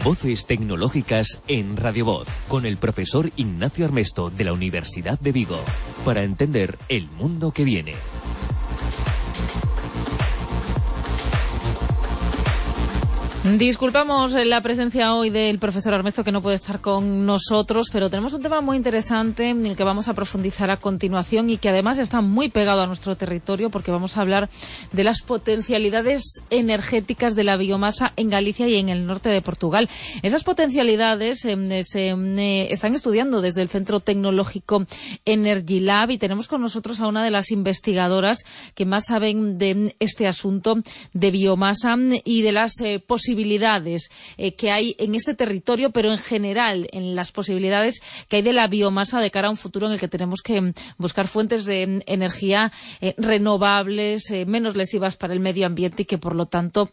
Voces tecnológicas en Radio Voz, con el profesor Ignacio Armesto de la Universidad de Vigo, para entender el mundo que viene. Disculpamos la presencia hoy del profesor Armesto, que no puede estar con nosotros, pero tenemos un tema muy interesante en el que vamos a profundizar a continuación y que además está muy pegado a nuestro territorio, porque vamos a hablar de las potencialidades energéticas de la biomasa en Galicia y en el norte de Portugal. Esas potencialidades se están estudiando desde el Centro Tecnológico Energy Lab, y tenemos con nosotros a una de las investigadoras que más saben de este asunto de biomasa y de las posibilidades que hay en este territorio, pero en general en las posibilidades que hay de la biomasa de cara a un futuro en el que tenemos que buscar fuentes de energía renovables, menos lesivas para el medio ambiente, y que por lo tanto,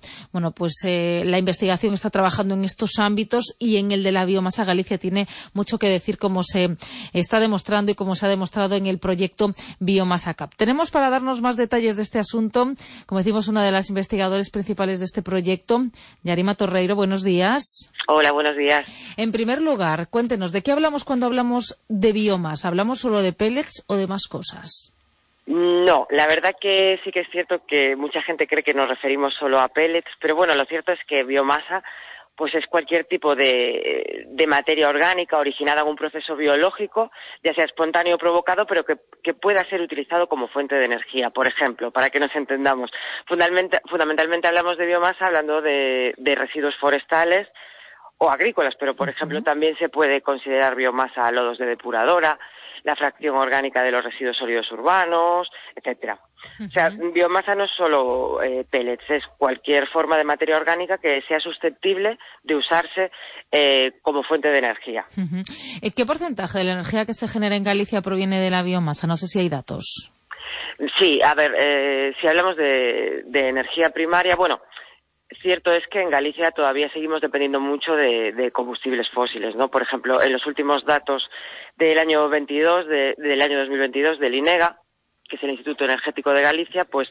la investigación está trabajando en estos ámbitos, y en el de la biomasa Galicia tiene mucho que decir, como se está demostrando y como se ha demostrado en el proyecto Biomasa Cap. Tenemos para darnos más detalles de este asunto, como decimos, una de las investigadoras principales de este proyecto, Yarima Torreiro. Buenos días. Hola, buenos días. En primer lugar, cuéntenos, ¿de qué hablamos cuando hablamos de biomasa? ¿Hablamos solo de pellets o de más cosas? No, la verdad que sí que es cierto que mucha gente cree que nos referimos solo a pellets, pero bueno, lo cierto es que biomasa pues es cualquier tipo de materia orgánica originada en un proceso biológico, ya sea espontáneo o provocado, pero que pueda ser utilizado como fuente de energía. Por ejemplo, para que nos entendamos, fundamentalmente hablamos de biomasa hablando de residuos forestales o agrícolas, pero por ejemplo también se puede considerar biomasa lodos de depuradora, la fracción orgánica de los residuos sólidos urbanos, etcétera. O sea, biomasa no es solo pellets, es cualquier forma de materia orgánica que sea susceptible de usarse como fuente de energía. ¿Qué porcentaje de la energía que se genera en Galicia proviene de la biomasa? No sé si hay datos. Sí, a ver, si hablamos de energía primaria, bueno, cierto es que en Galicia todavía seguimos dependiendo mucho de combustibles fósiles, ¿no? Por ejemplo, en los últimos datos del año 22, del año 2022 del INEGA, que es el Instituto Energético de Galicia, pues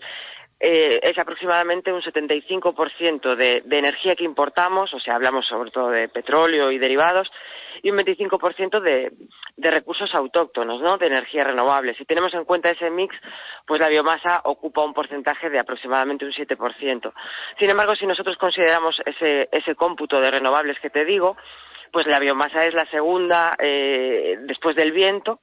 es aproximadamente un 75% de energía que importamos, o sea, hablamos sobre todo de petróleo y derivados, y un 25% de recursos autóctonos, ¿no?, de energías renovables. Si tenemos en cuenta ese mix, pues la biomasa ocupa un porcentaje de aproximadamente un 7%. Sin embargo, si nosotros consideramos ese cómputo de renovables que te digo, pues la biomasa es la segunda después del viento,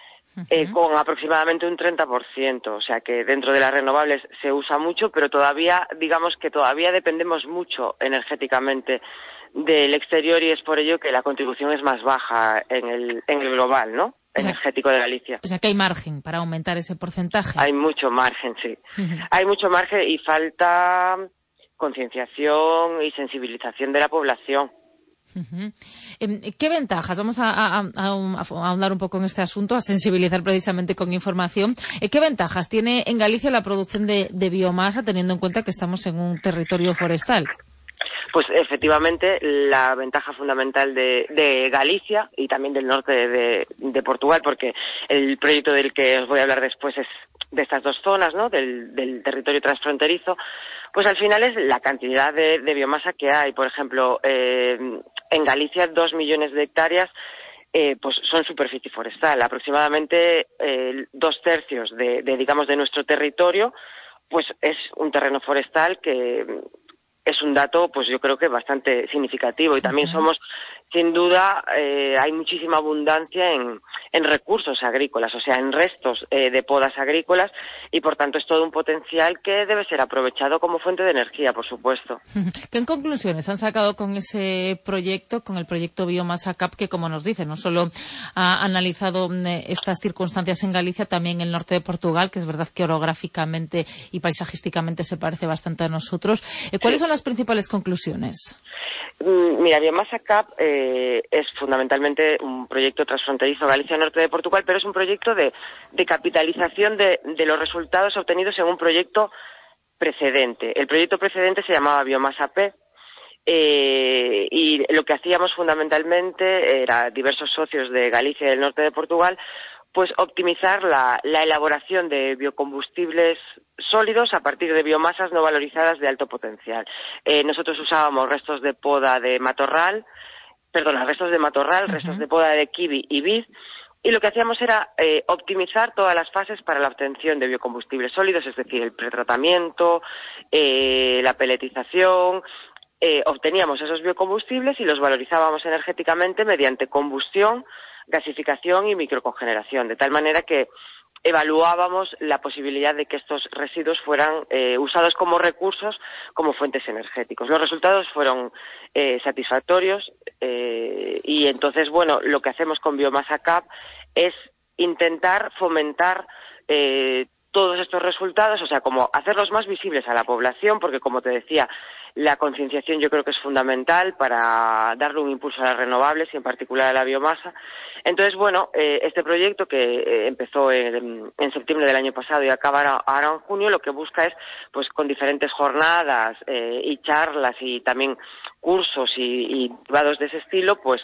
con aproximadamente un 30%, o sea que dentro de las renovables se usa mucho, pero todavía dependemos mucho energéticamente del exterior, y es por ello que la contribución es más baja en el global, ¿no?, energético de Galicia. O sea que hay margen para aumentar ese porcentaje. Hay mucho margen, sí. Hay mucho margen y falta concienciación y sensibilización de la población. ¿Qué ventajas? Vamos a ahondar un poco en este asunto, a sensibilizar precisamente con información. ¿Qué ventajas tiene en Galicia la producción de biomasa, teniendo en cuenta que estamos en un territorio forestal? Pues efectivamente, la ventaja fundamental de Galicia y también del norte de Portugal, porque el proyecto del que os voy a hablar después es de estas dos zonas, ¿no?, del territorio transfronterizo, pues al final es la cantidad de biomasa que hay. Por ejemplo, en Galicia 2 millones de hectáreas pues son superficie forestal. Aproximadamente 2/3 de nuestro territorio pues es un terreno forestal, que es un dato, pues yo creo que bastante significativo. Y también somos, sin duda, hay muchísima abundancia en recursos agrícolas, o sea, en restos de podas agrícolas, y por tanto es todo un potencial que debe ser aprovechado como fuente de energía, por supuesto. ¿Qué conclusiones han sacado con ese proyecto, con el proyecto Biomasa Cap, que, como nos dice, no solo ha analizado estas circunstancias en Galicia, también en el norte de Portugal, que es verdad que orográficamente y paisajísticamente se parece bastante a nosotros? ¿Cuáles son las principales conclusiones? Mira, Biomasa Cap es fundamentalmente un proyecto transfronterizo Galicia-Norte de Portugal, pero es un proyecto de capitalización de los resultados obtenidos en un proyecto precedente. El proyecto precedente se llamaba Biomasa P, y lo que hacíamos fundamentalmente era diversos socios de Galicia y del norte de Portugal, pues optimizar la elaboración de biocombustibles sólidos a partir de biomasas no valorizadas de alto potencial. Nosotros usábamos restos de poda de matorral, restos de poda de kiwi y vid, y lo que hacíamos era optimizar todas las fases para la obtención de biocombustibles sólidos, es decir, el pretratamiento, la peletización. Obteníamos esos biocombustibles y los valorizábamos energéticamente mediante combustión, gasificación y microcogeneración, de tal manera que evaluábamos la posibilidad de que estos residuos fueran usados como recursos, como fuentes energéticos. Los resultados fueron satisfactorios y entonces, bueno, lo que hacemos con Biomasa CAP es intentar fomentar todos estos resultados, o sea, como hacerlos más visibles a la población, porque como te decía, la concienciación yo creo que es fundamental para darle un impulso a las renovables y en particular a la biomasa. Entonces, bueno, este proyecto que empezó en septiembre del año pasado y acaba ahora en junio, lo que busca es, pues con diferentes jornadas y charlas y también cursos y derivados de ese estilo, pues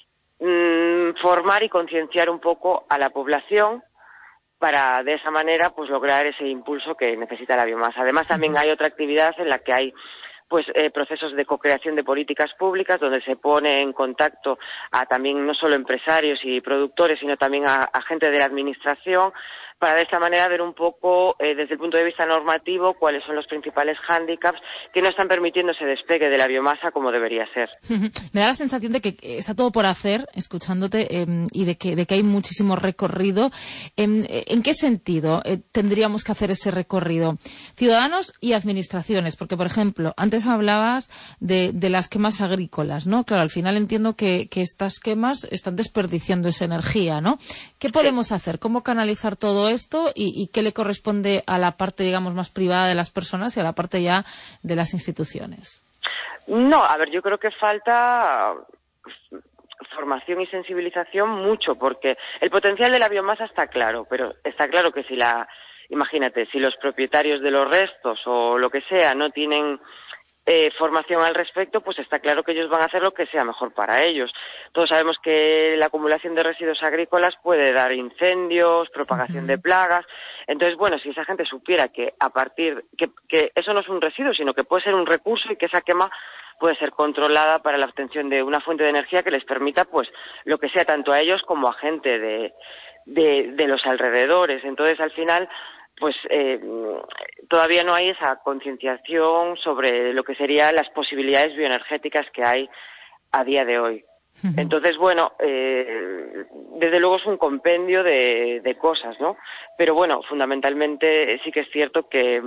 formar y concienciar un poco a la población para de esa manera pues lograr ese impulso que necesita la biomasa. Además también hay otra actividad en la que hay pues procesos de co-creación de políticas públicas donde se pone en contacto a también no solo empresarios y productores sino también a gente de la administración para de esta manera ver un poco desde el punto de vista normativo cuáles son los principales hándicaps que no están permitiendo ese despegue de la biomasa como debería ser. Me da la sensación de que está todo por hacer, escuchándote, y de que hay muchísimo recorrido. ¿En qué sentido tendríamos que hacer ese recorrido? Ciudadanos y administraciones, porque, por ejemplo, antes hablabas de las quemas agrícolas, ¿no? Claro, al final entiendo que estas quemas están desperdiciando esa energía, ¿no? ¿Qué podemos hacer? ¿Cómo canalizar todo esto y qué le corresponde a la parte, digamos, más privada de las personas y a la parte ya de las instituciones? No, a ver, yo creo que falta formación y sensibilización mucho, porque el potencial de la biomasa está claro, pero está claro que imagínate, si los propietarios de los restos o lo que sea no tienen formación al respecto, pues está claro que ellos van a hacer lo que sea mejor para ellos. Todos sabemos que la acumulación de residuos agrícolas puede dar incendios, propagación de plagas. Entonces, bueno, si esa gente supiera que que eso no es un residuo, sino que puede ser un recurso y que esa quema puede ser controlada para la obtención de una fuente de energía que les permita, pues, lo que sea tanto a ellos como a gente de los alrededores. Entonces, al final, pues todavía no hay esa concienciación sobre lo que serían las posibilidades bioenergéticas que hay a día de hoy. Entonces, bueno, desde luego es un compendio de cosas, ¿no? Pero bueno, fundamentalmente sí que es cierto que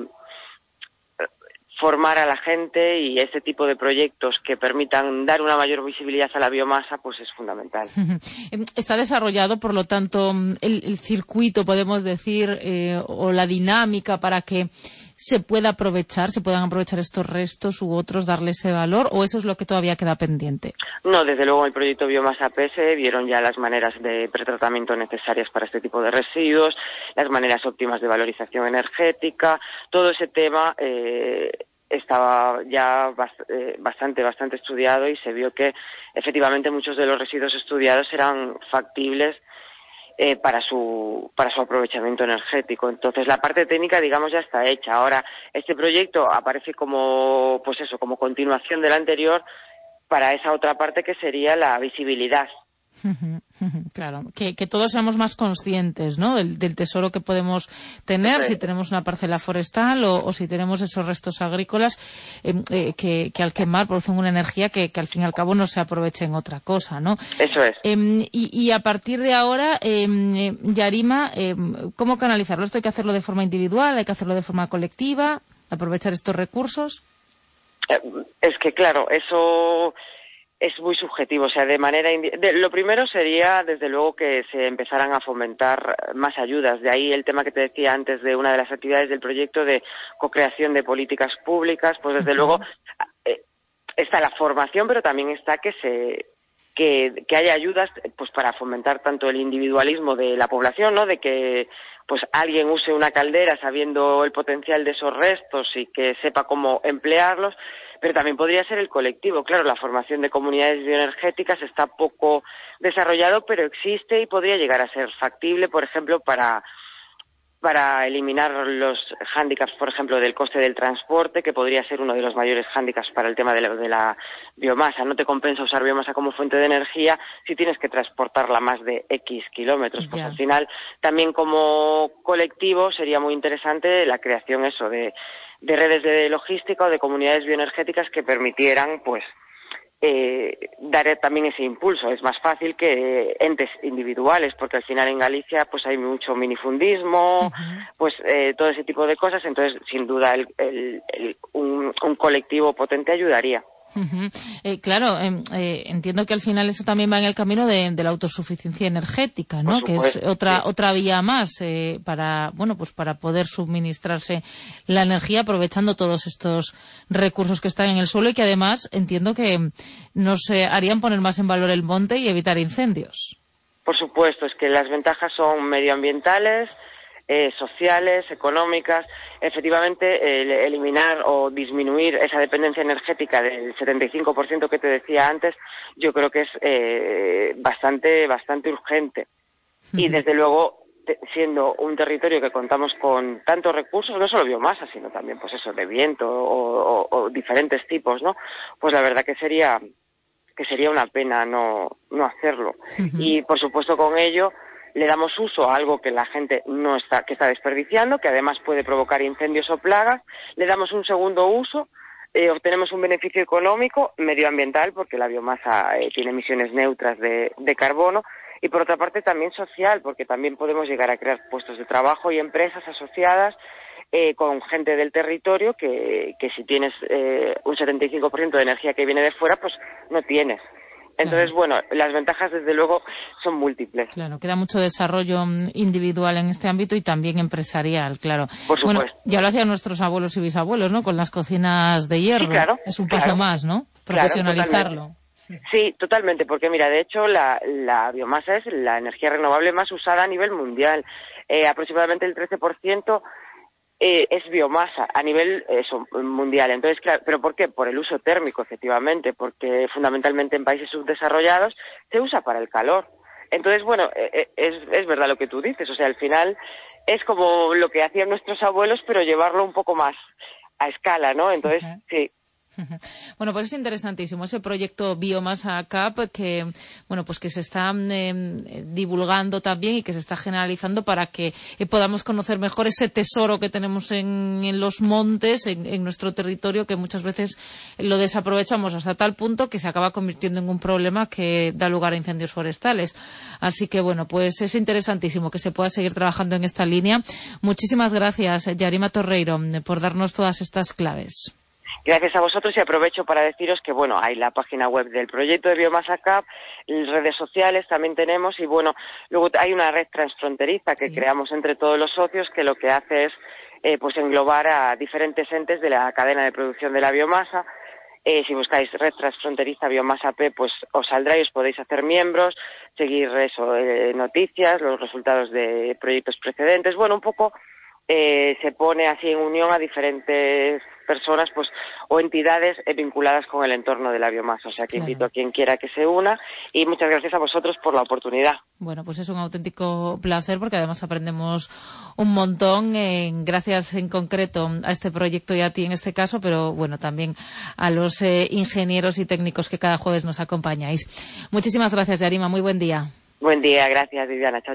formar a la gente y este tipo de proyectos que permitan dar una mayor visibilidad a la biomasa, pues es fundamental. Está desarrollado, por lo tanto, el circuito, podemos decir, o la dinámica para que se puedan aprovechar estos restos u otros, darle ese valor, o eso es lo que todavía queda pendiente? No, desde luego en el proyecto Biomasa PS vieron ya las maneras de pretratamiento necesarias para este tipo de residuos, las maneras óptimas de valorización energética, todo ese tema estaba ya bastante estudiado y se vio que efectivamente muchos de los residuos estudiados eran factibles para su aprovechamiento energético. Entonces la parte técnica, digamos, ya está hecha. Ahora este proyecto aparece como continuación del anterior para esa otra parte que sería la visibilidad. Claro, que todos seamos más conscientes, ¿no? del tesoro que podemos tener, si tenemos una parcela forestal o si tenemos esos restos agrícolas que al quemar producen una energía que al fin y al cabo no se aproveche en otra cosa, ¿no? Eso es. Y a partir de ahora, Yarima, ¿cómo canalizarlo? ¿Esto hay que hacerlo de forma individual? ¿Hay que hacerlo de forma colectiva? ¿Aprovechar estos recursos? Es que claro, eso es muy subjetivo, o sea, lo primero sería, desde luego, que se empezaran a fomentar más ayudas. De ahí el tema que te decía antes de una de las actividades del proyecto de co-creación de políticas públicas, pues desde luego está la formación, pero también está que haya ayudas pues para fomentar tanto el individualismo de la población, ¿no? De que pues alguien use una caldera sabiendo el potencial de esos restos y que sepa cómo emplearlos, pero también podría ser el colectivo. Claro, la formación de comunidades bioenergéticas está poco desarrollado, pero existe y podría llegar a ser factible, por ejemplo, para eliminar los hándicaps, por ejemplo, del coste del transporte, que podría ser uno de los mayores hándicaps para el tema de la biomasa. No te compensa usar biomasa como fuente de energía si tienes que transportarla más de X kilómetros. Pues al final, también como colectivo, sería muy interesante la creación de redes de logística o de comunidades bioenergéticas que permitieran, pues, dar también ese impulso. Es más fácil que entes individuales, porque al final en Galicia pues hay mucho minifundismo, pues todo ese tipo de cosas. Entonces, sin duda, un colectivo potente ayudaría. Claro, entiendo que al final eso también va en el camino de la autosuficiencia energética, ¿no? Que es otra vía más para poder suministrarse la energía aprovechando todos estos recursos que están en el suelo y que además entiendo que nos harían poner más en valor el monte y evitar incendios. Por supuesto, es que las ventajas son medioambientales, sociales, económicas. Efectivamente, eliminar o disminuir esa dependencia energética del 75% que te decía antes, yo creo que es bastante urgente. Y desde luego, siendo un territorio que contamos con tantos recursos, no solo biomasa, sino también pues eso, de viento o diferentes tipos, ¿no? Pues la verdad que sería una pena no hacerlo. Y por supuesto, con ello le damos uso a algo que la gente que está desperdiciando, que además puede provocar incendios o plagas. Le damos un segundo uso, obtenemos un beneficio económico, medioambiental, porque la biomasa tiene emisiones neutras de carbono, y por otra parte también social, porque también podemos llegar a crear puestos de trabajo y empresas asociadas con gente del territorio que si tienes un 75% de energía que viene de fuera, pues no tienes. Entonces, bueno, las ventajas desde luego son múltiples. Claro, queda mucho desarrollo individual en este ámbito y también empresarial, claro. Por supuesto. Bueno, ya lo hacían nuestros abuelos y bisabuelos, ¿no? Con las cocinas de hierro. Sí, claro. Es un paso más, ¿no? Profesionalizarlo. Sí, totalmente, porque mira, de hecho la biomasa es la energía renovable más usada a nivel mundial. Aproximadamente el 13% es biomasa a nivel mundial. Entonces, claro, ¿pero por qué? Por el uso térmico, efectivamente, porque fundamentalmente en países subdesarrollados se usa para el calor. Entonces, bueno, es verdad lo que tú dices. O sea, al final es como lo que hacían nuestros abuelos, pero llevarlo un poco más a escala, ¿no? Entonces, sí. Bueno, pues es interesantísimo ese proyecto Biomasa CAP que, bueno, pues que se está divulgando también y que se está generalizando para que podamos conocer mejor ese tesoro que tenemos en los montes, en nuestro territorio, que muchas veces lo desaprovechamos hasta tal punto que se acaba convirtiendo en un problema que da lugar a incendios forestales. Así que, bueno, pues es interesantísimo que se pueda seguir trabajando en esta línea. Muchísimas gracias, Yarima Torreiro, por darnos todas estas claves. Gracias a vosotros, y aprovecho para deciros que, bueno, hay la página web del proyecto de Biomasa CAP, redes sociales también tenemos, y bueno, luego hay una red transfronteriza que creamos entre todos los socios, que lo que hace es pues englobar a diferentes entes de la cadena de producción de la biomasa. Si buscáis red transfronteriza Biomasa P, pues os saldrá y os podéis hacer miembros, seguir noticias, los resultados de proyectos precedentes. Bueno, un poco se pone así en unión a diferentes personas pues o entidades vinculadas con el entorno de la biomasa. O sea que invito a quien quiera que se una, y muchas gracias a vosotros por la oportunidad. Bueno, pues es un auténtico placer, porque además aprendemos un montón, gracias en concreto a este proyecto y a ti en este caso, pero bueno, también a los ingenieros y técnicos que cada jueves nos acompañáis. Muchísimas gracias, Yarima, muy buen día. Buen día, gracias, Viviana. Chao.